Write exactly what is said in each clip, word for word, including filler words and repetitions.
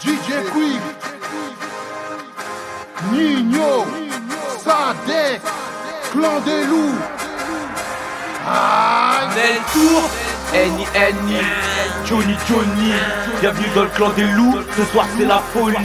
D J Quick, Nino, Sadek, Clan des loups. Nel Tour, Eni Eni, Johnny Johnny, bienvenue dans le clan des loups, ce soir c'est la folie.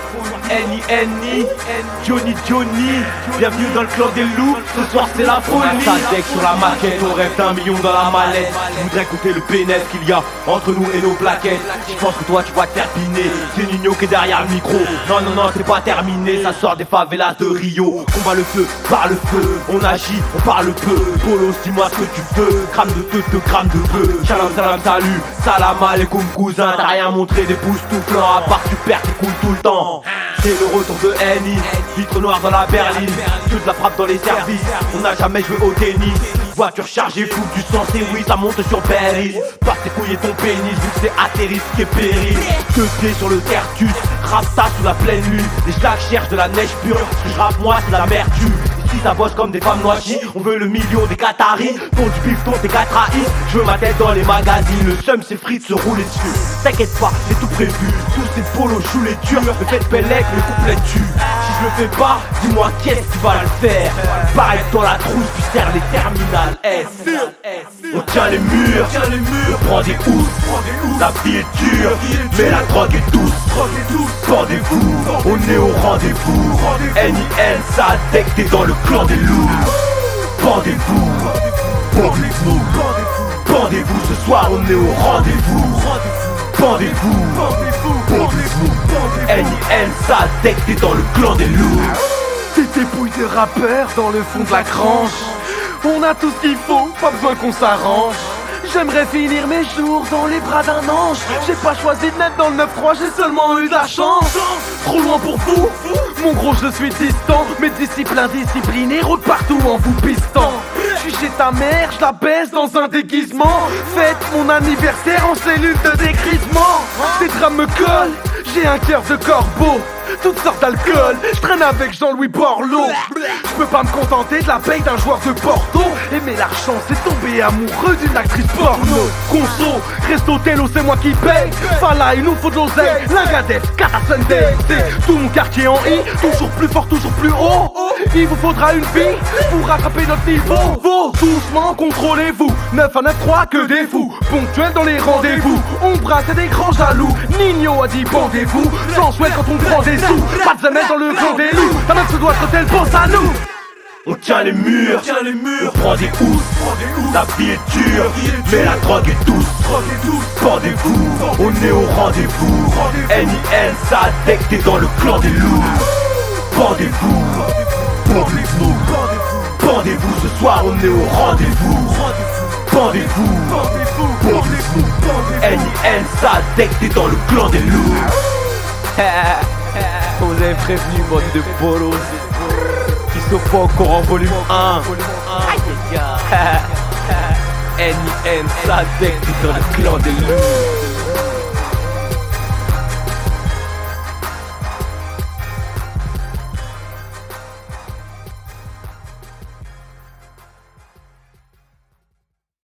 Eni Eni, Johnny Johnny, bienvenue dans le clan des loups, ce soir c'est la folie. On a Sadek sur la maquette, on rêve d'un million dans la mallette. Je voudrais compter le bénéfice qu'il y a entre nous et nos plaquettes. Je pense que toi tu vas terminer, c'est Nino qui est derrière le micro. Non non non c'est pas terminé, ça sort des favelas de Rio. On bat le feu, par le feu, on agit, on parle peu. Polo, dis-moi ce que tu veux, crame de te, de crame de bœuf. Salam salam salut, salam alaikum cousin. T'as rien montré des pouces tout blancs, à part tu perds tes couilles tout le temps. C'est le retour de Eni, vitre noire dans la berline, que de la frappe dans les services. On n'a jamais joué au tennis. Voiture chargée, fou du sang, c'est oui, ça monte sur Paris. Passe tes couilles et ton pénis, vu que c'est atterri, ce qui est péril. Deux pieds sur le tertus, rasta sous la pleine lune. Les schlags cherchent de la neige pure, ce que je rappe moi c'est la merdure. Ici ça bosse comme des femmes noisies, on veut le million des Qataris. Pour du bifton t'es qu'à trahir, je veux ma tête dans les magazines. Le seum c'est frites se rouler dessus. T'inquiète pas, c'est tout prévu, tous ces polos jouent les durs. Le fait Pellec, le couplet tue. Si je le fais pas, dis-moi qu'est-ce qui va le faire. Pareil dans la trousse, puis serre les terminales S. On tient les murs, on prend des housses. La vie est dure, mais la drogue est douce. Pendez-vous, on est au rendez-vous. Eni N, Sadek, t'es dans le clan des loups. Pendez-vous, pendez-vous, pendez-vous, ce soir on est au rendez-vous. Pendez-vous, pendez-vous, Eni N, Sadek, t'es dans le clan des loups. T'es dépouille de rappeurs dans le fond de la grange. On a tout ce qu'il faut, pas besoin qu'on s'arrange. J'aimerais finir mes jours dans les bras d'un ange. J'ai pas choisi de naître dans le neuf trois, j'ai seulement eu de la chance. Trop loin pour vous, mon gros je suis distant. Mes disciples indisciplinés rôdent partout en vous pistant. Je suis chez ta mère, je la baisse dans un déguisement. Fête mon anniversaire en cellule de dégrisement. Tes drames me collent, j'ai un cœur de corbeau. Toutes sortes d'alcool, je traîne avec Jean-Louis Borloo. Je peux pas me contenter de la paye d'un joueur de Porto. Aimer l'argent, c'est tomber amoureux d'une actrice porno. Conso, resto télo, c'est moi qui paye. Enfin là, il nous faut de l'oseille. Lingadef, Kata Sunday, c'est tout mon quartier en I. Toujours plus fort, toujours plus haut. Il vous faudra une vie pour rattraper notre niveau. Vous, doucement, contrôlez-vous. neuf à neuf trois, que des fous. Ponctuel dans les rendez-vous. On brasse des grands jaloux. Nino a dit bandez-vous. Sans souhait quand on prend des sous. Pas de zamel dans le clan des loups. Ta meuf se doit traiter, elle pense à nous. On tient les murs, on prend des housses. La vie est dure, mais la drogue est douce. Pendez-vous, on est au rendez-vous. Eni N, Sadek, t'es dans le clan des loups. Pendez-vous, pendez-vous, pendez-vous, ce soir on est au rendez-vous. Pendez-vous, pendez-vous, Eni N, Sadek, t'es dans le clan des loups. On vous avez prévenu, mode de polo. Ils sont pas encore en volume un. Eni N, Sadek, t'es dans le clan des loups.